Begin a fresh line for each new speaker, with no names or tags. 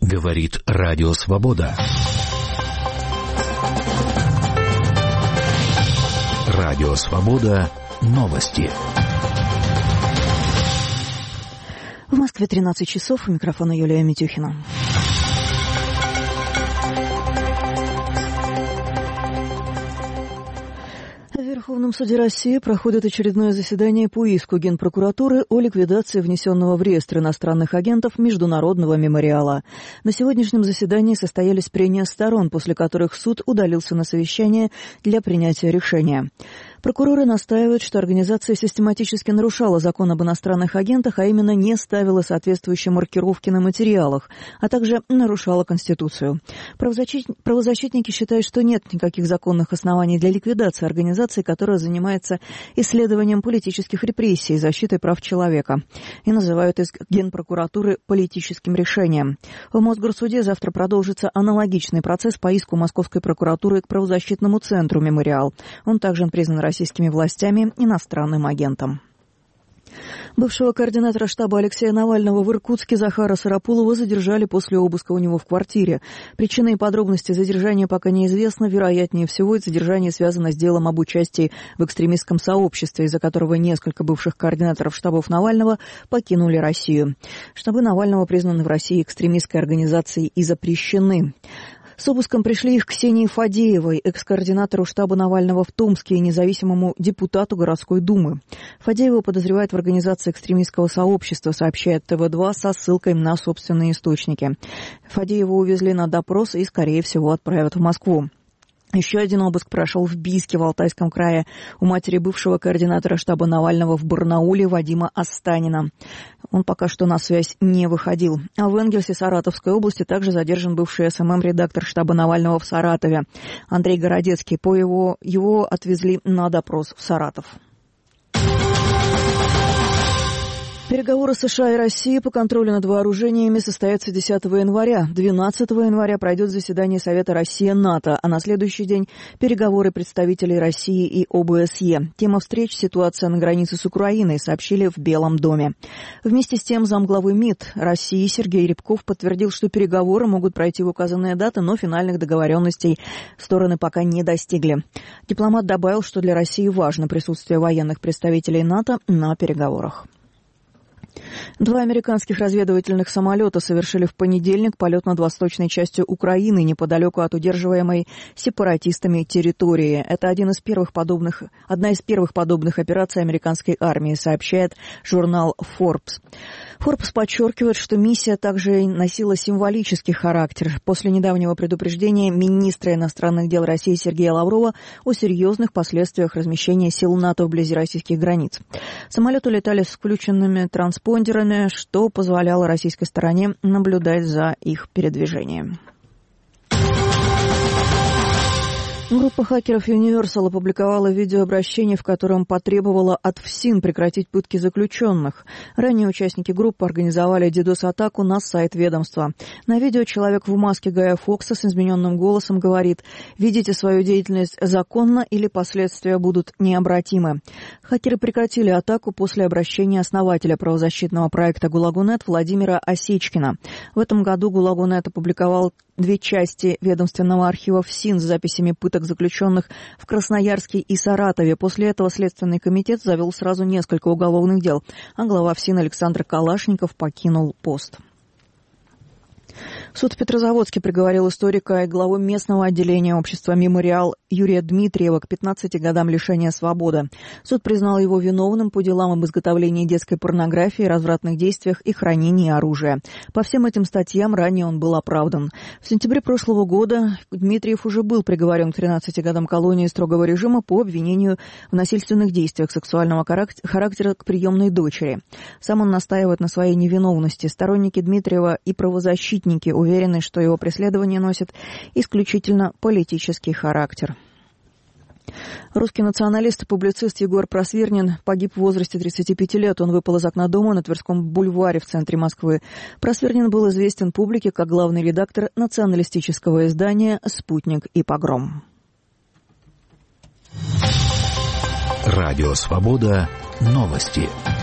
Говорит Радио Свобода. Радио Свобода. Новости.
В Москве 13 часов. У микрофона Юлия Митюхина. В Верховном суде России проходит очередное заседание по иску Генпрокуратуры о ликвидации внесенного в реестр иностранных агентов Международного мемориала. На сегодняшнем заседании состоялись прения сторон, после которых суд удалился на совещание для принятия решения. Прокуроры настаивают, что организация систематически нарушала закон об иностранных агентах, а именно не ставила соответствующие маркировки на материалах, а также нарушала Конституцию. Правозащитники считают, что нет никаких законных оснований для ликвидации организации, которая занимается исследованием политических репрессий и защитой прав человека, и называют иск Генпрокуратуры политическим решением. В Мосгорсуде завтра продолжится аналогичный процесс по иску Московской прокуратуры к правозащитному центру «Мемориал». Он также признан российскими властями иностранным агентом. Бывшего координатора штаба Алексея Навального в Иркутске Захара Сарапулова задержали после обыска у него в квартире. Причины и подробности задержания пока неизвестны. Вероятнее всего, это задержание связано с делом об участии в экстремистском сообществе, из-за которого несколько бывших координаторов штабов Навального покинули Россию. Штабы Навального признаны в России экстремистской организацией и запрещены. С обыском пришли и к Ксении Фадеевой, экс-координатору штаба Навального в Томске и независимому депутату городской думы. Фадеева подозревают в организации экстремистского сообщества, сообщает ТВ-2 со ссылкой на собственные источники. Фадееву увезли на допрос и, скорее всего, отправят в Москву. Еще один обыск прошел в Бийске, в Алтайском крае, у матери бывшего координатора штаба Навального в Барнауле Вадима Останина. Он пока что на связь не выходил. А в Энгельсе Саратовской области также задержан бывший СММ-редактор штаба Навального в Саратове Андрей Городецкий. Его отвезли на допрос в Саратов. Переговоры США и России по контролю над вооружениями состоятся 10 января. 12 января пройдет заседание Совета Россия-НАТО, а на следующий день переговоры представителей России и ОБСЕ. Тема встреч – ситуация на границе с Украиной, сообщили в Белом доме. Вместе с тем замглавы МИД России Сергей Рябков подтвердил, что переговоры могут пройти в указанные даты, но финальных договоренностей стороны пока не достигли. Дипломат добавил, что для России важно присутствие военных представителей НАТО на переговорах. 2 американских разведывательных самолета совершили в понедельник полет над восточной частью Украины, неподалеку от удерживаемой сепаратистами территории. Это одна из первых подобных операций американской армии, сообщает журнал Forbes. Forbes подчеркивает, что миссия также носила символический характер. После недавнего предупреждения министра иностранных дел России Сергея Лаврова о серьезных последствиях размещения сил НАТО вблизи российских границ. Самолеты летали с включенными транспондерами, что позволяло российской стороне наблюдать за их передвижением. Группа хакеров Universal опубликовала видеообращение, в котором потребовала от ФСИН прекратить пытки заключенных. Ранее участники группы организовали DDoS-атаку на сайт ведомства. На видео человек в маске Гая Фокса с измененным голосом говорит: «Ведите свою деятельность законно, или последствия будут необратимы». Хакеры прекратили атаку после обращения основателя правозащитного проекта «ГУЛАГу.нет» Владимира Осечкина. В этом году «ГУЛАГу.нет» опубликовал 2 части ведомственного архива ФСИН с записями пыток заключенных в Красноярске и Саратове. После этого Следственный комитет завел сразу несколько уголовных дел, а глава ФСИН Александр Калашников покинул пост. Суд в Петрозаводске приговорил историка и главу местного отделения общества «Мемориал» Юрия Дмитриева к 15 годам лишения свободы. Суд признал его виновным по делам об изготовлении детской порнографии, развратных действиях и хранении оружия. По всем этим статьям ранее он был оправдан. В сентябре прошлого года Дмитриев уже был приговорен к 13 годам колонии строгого режима по обвинению в насильственных действиях сексуального характера к приемной дочери. Сам он настаивает на своей невиновности. Сторонники Дмитриева и правозащитники уверены, что его преследование носит исключительно политический характер. Русский националист и публицист Егор Просвирнин погиб в возрасте 35 лет. Он выпал из окна дома на Тверском бульваре в центре Москвы. Просвирнин был известен публике как главный редактор националистического издания «Спутник и Погром».
Радио Свобода. Новости.